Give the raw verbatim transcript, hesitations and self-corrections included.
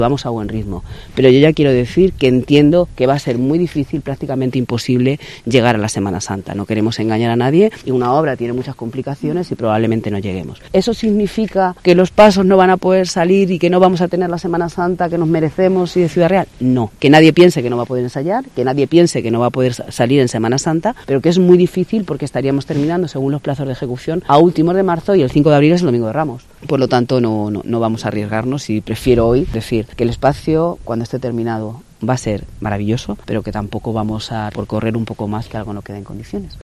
Vamos a buen ritmo, pero yo ya quiero decir que entiendo que va a ser muy difícil, prácticamente imposible, llegar a la Semana Santa. No queremos engañar a nadie y una obra tiene muchas complicaciones y probablemente no lleguemos. ¿Eso significa que los pasos no van a poder salir y que no vamos a tener la Semana Santa que nos merecemos y de Ciudad Real? No. Que nadie piense que no va a poder ensayar, que nadie piense que no va a poder salir en Semana Santa, pero que es muy difícil porque estaríamos terminando, según los plazos de ejecución, a últimos de marzo y el cinco de abril es el Domingo de Ramos. Por lo tanto, no, no, no vamos a arriesgarnos y prefiero hoy decir que el espacio, cuando esté terminado, va a ser maravilloso, pero que tampoco vamos a por correr un poco más que algo no quede en condiciones.